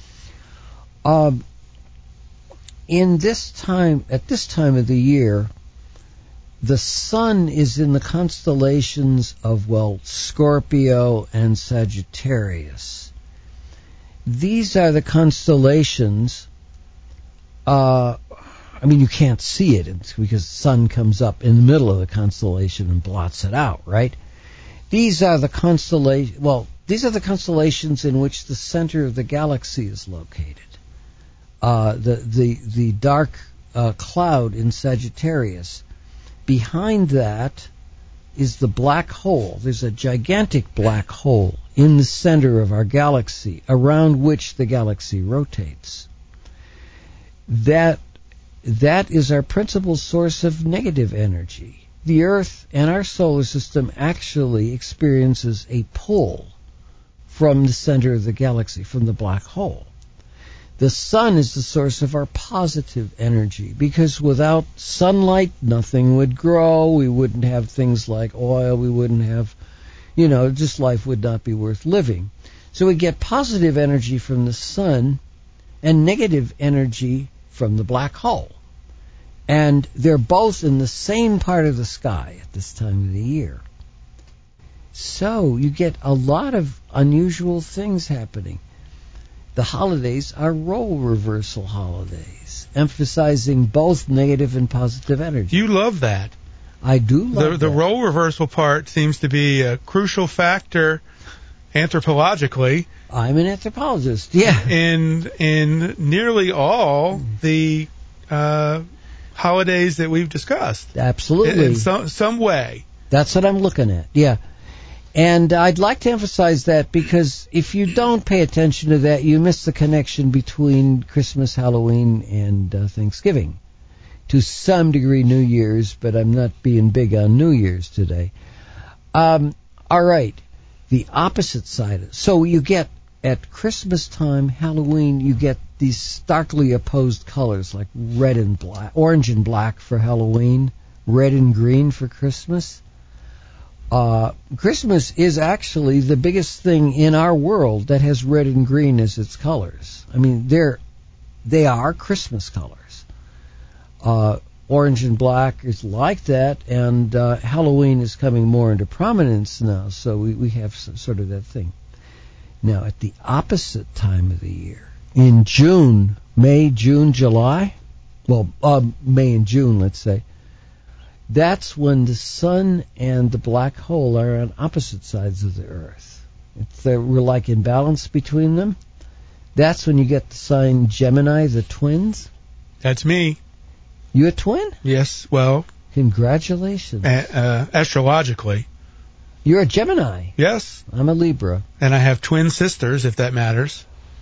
Um, in this time, at this time of the year, the sun is in the constellations of, well, Scorpio and Sagittarius. These are the constellations, uh, I mean, you can't see it because the sun comes up in the middle of the constellation and blots it out, right? These are the constellation, well, these are the constellations in which the center of the galaxy is located. Uh, the, the, the dark uh, cloud in Sagittarius. Behind that is the black hole. There's a gigantic black hole in the center of our galaxy, around which the galaxy rotates. That that is our principal source of negative energy. The Earth and our solar system actually experiences a pull from the center of the galaxy, from the black hole. The sun is the source of our positive energy, because without sunlight, nothing would grow. We wouldn't have things like oil. We wouldn't have, you know, just life would not be worth living. So we get positive energy from the sun and negative energy from the black hole. And they're both in the same part of the sky at this time of the year. So you get a lot of unusual things happening. The holidays are role reversal holidays, emphasizing both negative and positive energy. You love that. I do love the, that. The role reversal part seems to be a crucial factor anthropologically. I'm an anthropologist, yeah. In in nearly all the uh, holidays that we've discussed. Absolutely. In, in some, some way. That's what I'm looking at, yeah. And I'd like to emphasize that, because if you don't pay attention to that, you miss the connection between Christmas, Halloween, and uh, Thanksgiving. To some degree, New Year's, but I'm not being big on New Year's today. Um, all right, the opposite side. So you get, at Christmas time, Halloween, you get these starkly opposed colors, like red and black, orange and black for Halloween, red and green for Christmas. Uh, Christmas is actually the biggest thing in our world that has red and green as its colors. I mean, they're, they are Christmas colors. Uh, orange and black is like that, and uh, Halloween is coming more into prominence now, so we, we have some, sort of that thing. Now, at the opposite time of the year, in June, May, June, July, well, uh, May and June, let's say, that's when the sun and the black hole are on opposite sides of the Earth. It's, we're like in balance between them. That's when you get the sign Gemini, the twins. That's me. You a twin? Yes, well. Congratulations. Uh, uh, astrologically. You're a Gemini. Yes. I'm a Libra. And I have twin sisters, if that matters.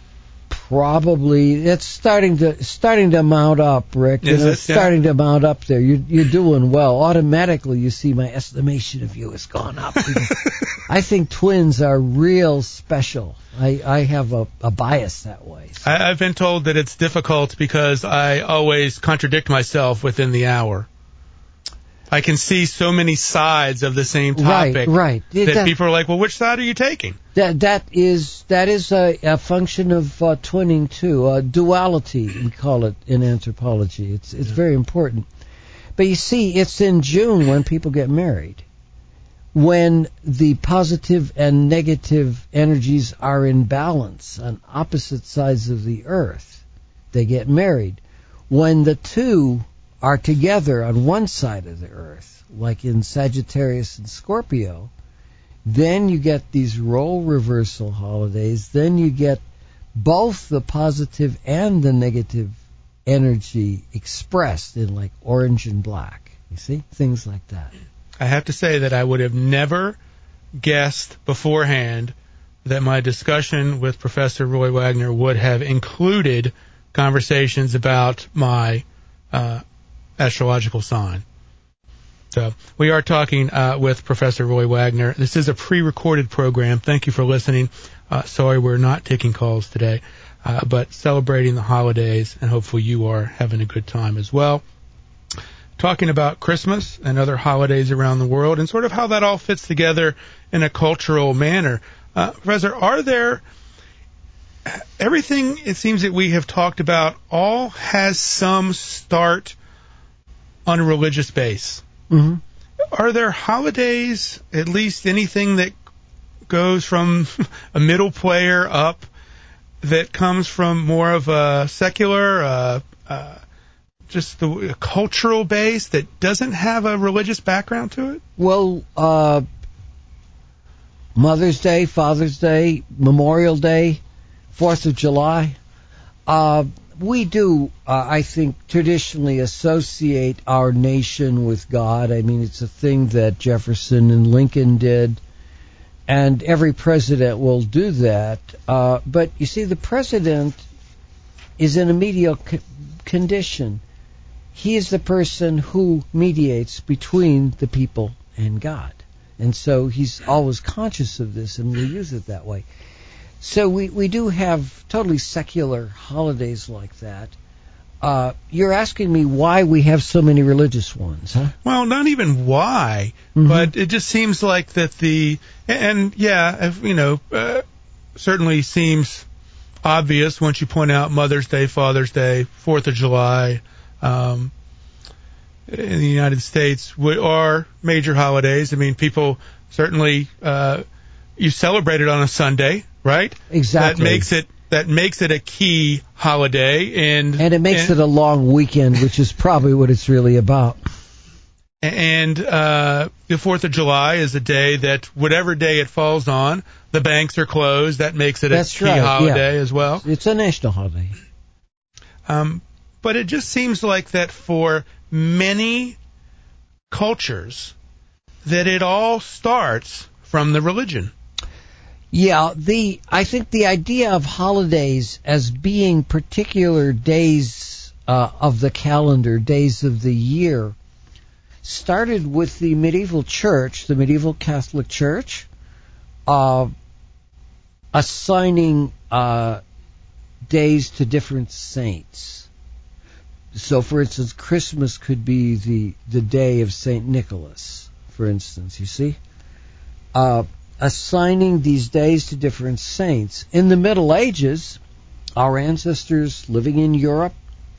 Probably. It's starting to starting to mount up, Rick. You Is know, it? it's starting Yeah. to mount up there. You're, you're doing well. Automatically, you see my estimation of you has gone up. I think twins are real special. I, I have a, a bias that way. So. I, I've been told that it's difficult because I always contradict myself within the hour. I can see so many sides of the same topic. Right, right. That, That- people are like, well, which side are you taking? That that is that is a, a function of uh, twinning too. Uh, duality, we call it in anthropology. It's it's very important. But you see, it's in June when people get married, when the positive and negative energies are in balance on opposite sides of the earth. They get married. When the two are together on one side of the earth, like in Sagittarius and Scorpio, Then you get these role reversal holidays. Then you get both the positive and the negative energy expressed in like orange and black. You see? Things like that. I have to say that I would have never guessed beforehand that my discussion with Professor Roy Wagner would have included conversations about my uh, astrological sign. So we are talking uh, with Professor Roy Wagner. This is a pre-recorded program. Thank you for listening. Uh, sorry we're not taking calls today, uh, but celebrating the holidays, and hopefully you are having a good time as well. Talking about Christmas and other holidays around the world and sort of how that all fits together in a cultural manner. Uh, Professor, are there... Everything, it seems that we have talked about, all has some start on a religious base. Mm-hmm. Are there holidays, at least anything that goes from a middle player up, that comes from more of a secular, uh, uh, just the cultural base that doesn't have a religious background to it? Well, uh, Mother's Day, Father's Day, Memorial Day, Fourth of July. Uh, we do, uh, I think, traditionally associate our nation with God. I mean, it's a thing that Jefferson and Lincoln did, and every president will do that. Uh, but you see, the president is in a medial condition. He is the person who mediates between the people and God. And so he's always conscious of this, and we use it that way. So we, we do have totally secular holidays like that. Uh, you're asking me why we have so many religious ones, huh? Well, not even why, mm-hmm. but it just seems like that the, and yeah, if, you know, uh, certainly seems obvious once you point out Mother's Day, Father's Day, Fourth of July, um, in the United States are major holidays. I mean, people certainly, uh, you celebrate it on a Sunday, right? Exactly. That makes it that makes it a key holiday, and and it makes and, it a long weekend, which is probably what it's really about. And uh, the Fourth of July is a day that, whatever day it falls on, the banks are closed. That makes it a That's key right, holiday yeah. as well. It's a national holiday. Um, but it just seems like that for many cultures, that it all starts from the religion. Yeah, the I think the idea of holidays as being particular days uh, of the calendar, days of the year, started with the medieval church, the medieval Catholic Church, uh, assigning uh, days to different saints. So, for instance, Christmas could be the, the day of Saint Nicholas, for instance, you see? Uh, assigning these days to different saints. In the Middle Ages, our ancestors living in Europe,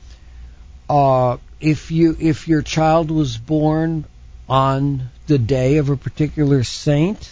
uh, if you if your child was born on the day of a particular saint,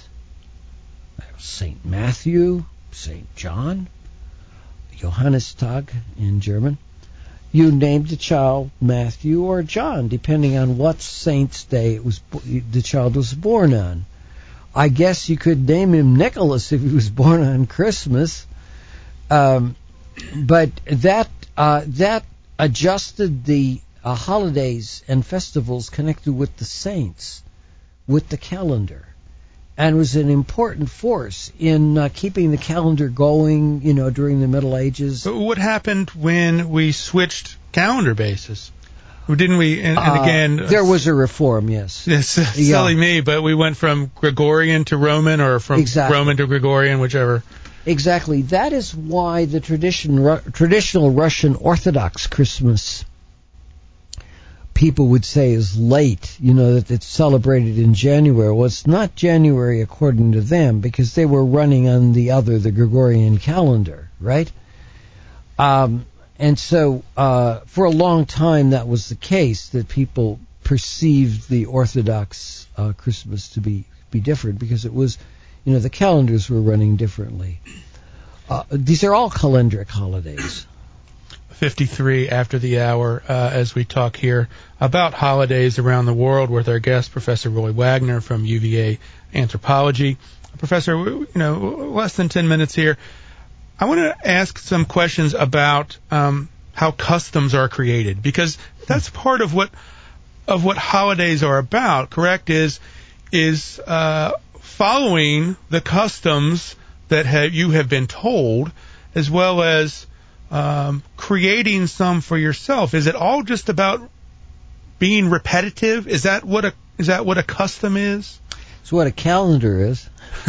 Saint Matthew, Saint John, Johannistag in German, you named the child Matthew or John, depending on what saint's day it was the child was born on. I guess you could name him Nicholas if he was born on Christmas, um, but that uh, that adjusted the uh, holidays and festivals connected with the saints, with the calendar, and was an important force in uh, keeping the calendar going, you know, during the Middle Ages. But what happened when we switched calendar bases? Didn't we? And, and again, uh, there was a reform, yes. It's uh, yeah. silly me, but we went from Gregorian to Roman, or from exactly. Roman to Gregorian, whichever. Exactly. That is why the tradition, ru- traditional Russian Orthodox Christmas, people would say, is late. You know, that it's celebrated in January. Well, it's not January according to them, because they were running on the other, the Gregorian calendar, right? Um. And so, uh, for a long time, that was the case, that people perceived the Orthodox uh, Christmas to be, be different, because it was, you know, the calendars were running differently. Uh, these are all calendric holidays. fifty-three after the hour uh, as we talk here about holidays around the world with our guest, Professor Roy Wagner from U V A Anthropology. Professor, you know, less than ten minutes here. I want to ask some questions about um, how customs are created, because that's part of what of what holidays are about. Correct? Is is uh, following the customs that have, you have been told, as well as um, creating some for yourself. Is it all just about being repetitive? Is that what a is that what a custom is? It's what a calendar is.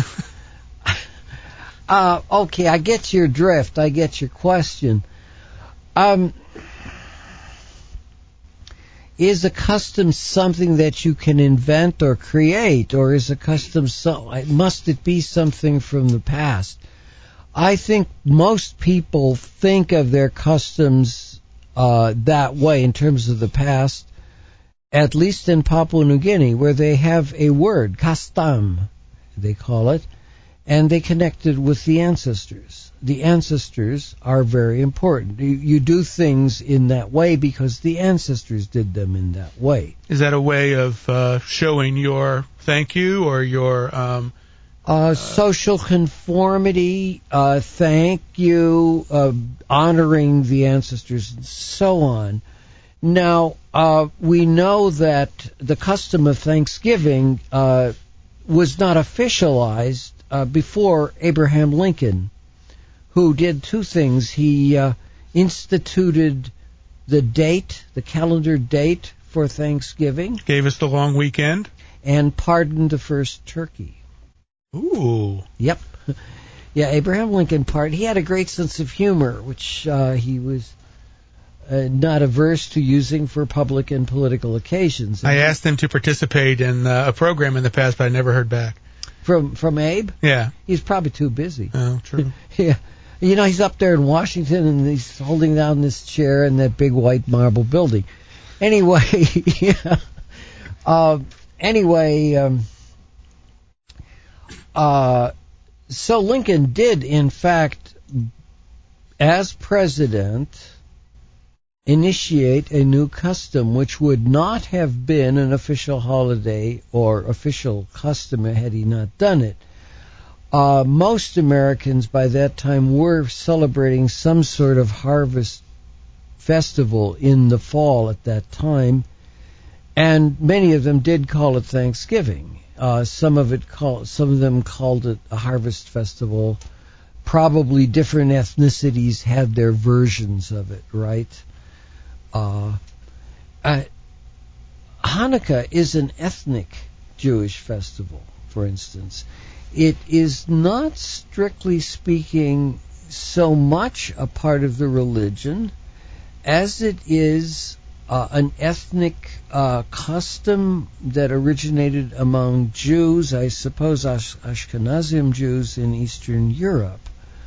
uh, okay, I get your drift. I get your question. Um, is a custom something that you can invent or create, or is a custom so? Must it be something from the past? I think most people think of their customs uh, that way in terms of the past. At least in Papua New Guinea, where they have a word, kastam, they call it, and they connect it with the ancestors. The ancestors are very important. You, you do things in that way because the ancestors did them in that way. Is that a way of uh, showing your thank you or your... Um, uh, uh, social conformity, uh, thank you, uh, honoring the ancestors, and so on. Now, uh, we know that the custom of Thanksgiving uh, was not officialized uh, before Abraham Lincoln, who did two things. He uh, instituted the date, the calendar date for Thanksgiving. Gave us the long weekend. And pardoned the first turkey. Ooh. Yep. Yeah, Abraham Lincoln pardoned. He had a great sense of humor, which uh, he was... Uh, not averse to using for public and political occasions. I asked him to participate in uh, a program in the past, but I never heard back. From from Abe? Yeah. He's probably too busy. Oh, true. Yeah. You know, he's up there in Washington, and he's holding down this chair in that big white marble building. Anyway, yeah. Uh, anyway, um, uh, so Lincoln did, in fact, as president... initiate a new custom which would not have been an official holiday or official custom had he not done it. Uh, most Americans by that time were celebrating some sort of harvest festival in the fall at that time, and many of them did call it Thanksgiving. Uh, some of it call, some of them called it a harvest festival. Probably different ethnicities had their versions of it, right? Uh, uh, Hanukkah is an ethnic Jewish festival, for instance. It is not, strictly speaking, so much a part of the religion as it is uh, an ethnic uh, custom that originated among Jews, I suppose Ash- Ashkenazim Jews in Eastern Europe.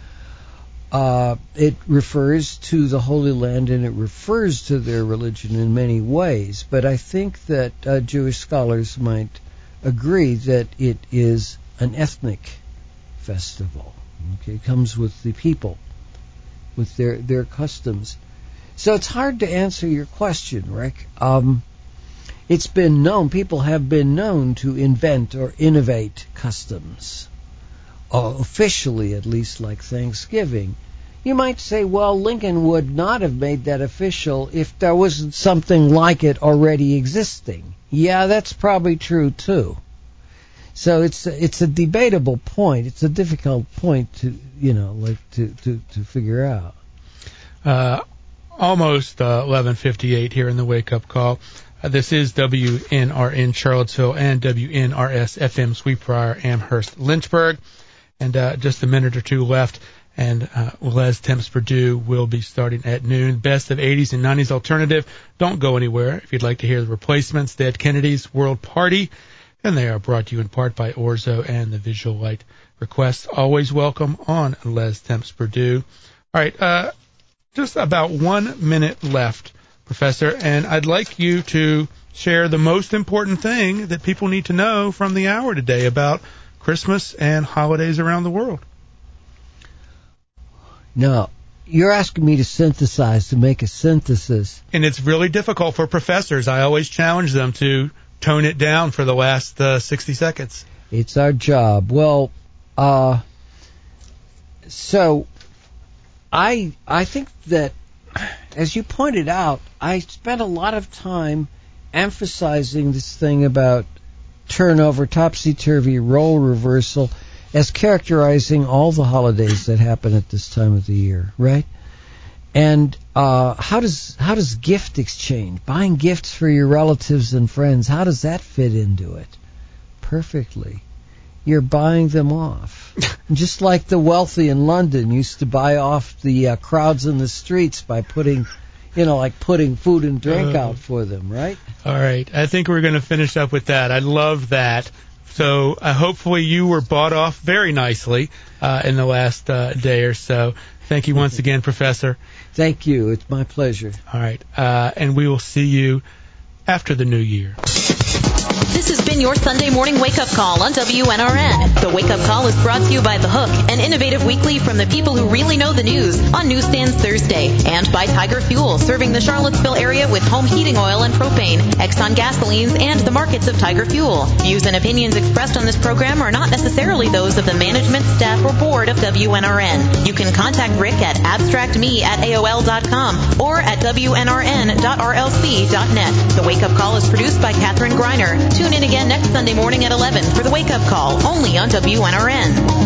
Uh, it refers to the Holy Land and it refers to their religion in many ways, but I think that uh, Jewish scholars might agree that it is an ethnic festival. Okay, it comes with the people, with their their customs. So it's hard to answer your question, Rick. Um, it's been known, people have been known to invent or innovate customs. Uh, officially, at least, like Thanksgiving. You might say, well, Lincoln would not have made that official if there wasn't something like it already existing. Yeah, that's probably true, too. So it's a, it's a debatable point. It's a difficult point to, you know, like to, to, to figure out. Uh, almost uh, eleven fifty-eight here in the Wake Up Call. Uh, this is W N R N Charlottesville and W N R S F M Sweetbriar Amherst Lynchburg. And uh, just a minute or two left, and uh, Les Temps Purdue will be starting at noon. Best of eighties and nineties alternative. Don't go anywhere if you'd like to hear the Replacements, Dead Kennedys, World Party. And they are brought to you in part by Orzo and the Visual Light. Requests always welcome on Les Temps Purdue. All right, uh, just about one minute left, Professor, and I'd like you to share the most important thing that people need to know from the hour today about Christmas and holidays around the world. Now, you're asking me to synthesize, to make a synthesis. And it's really difficult for professors. I always challenge them to tone it down for the last uh, sixty seconds. It's our job. Well, uh, so I I think that, as you pointed out, I spent a lot of time emphasizing this thing about turnover, topsy-turvy, role reversal, as characterizing all the holidays that happen at this time of the year, right? And uh, how does how does gift exchange, buying gifts for your relatives and friends, how does that fit into it? Perfectly. You're buying them off. Just like the wealthy in London used to buy off the uh, crowds in the streets by putting, you know, like putting food and drink uh, out for them, right? All right. I think we're going to finish up with that. I love that. So uh, hopefully you were bought off very nicely uh, in the last uh, day or so. Thank you once again, Professor. Thank you. It's my pleasure. All right. Uh, and we will see you after the new year. This has been your Sunday morning wake-up call on W N R N. The wake-up call is brought to you by The Hook, an innovative weekly from the people who really know the news, on Newsstands Thursday, and by Tiger Fuel, serving the Charlottesville area with home heating oil and propane, Exxon gasolines, and the markets of Tiger Fuel. Views and opinions expressed on this program are not necessarily those of the management, staff, or board of W N R N. You can contact Rick at abstractme at A O L dot com or at W N R N dot R L C dot net. The wake-up call is produced by Catherine Griner. Tune in again next Sunday morning at eleven for the wake-up call, only on W N R N.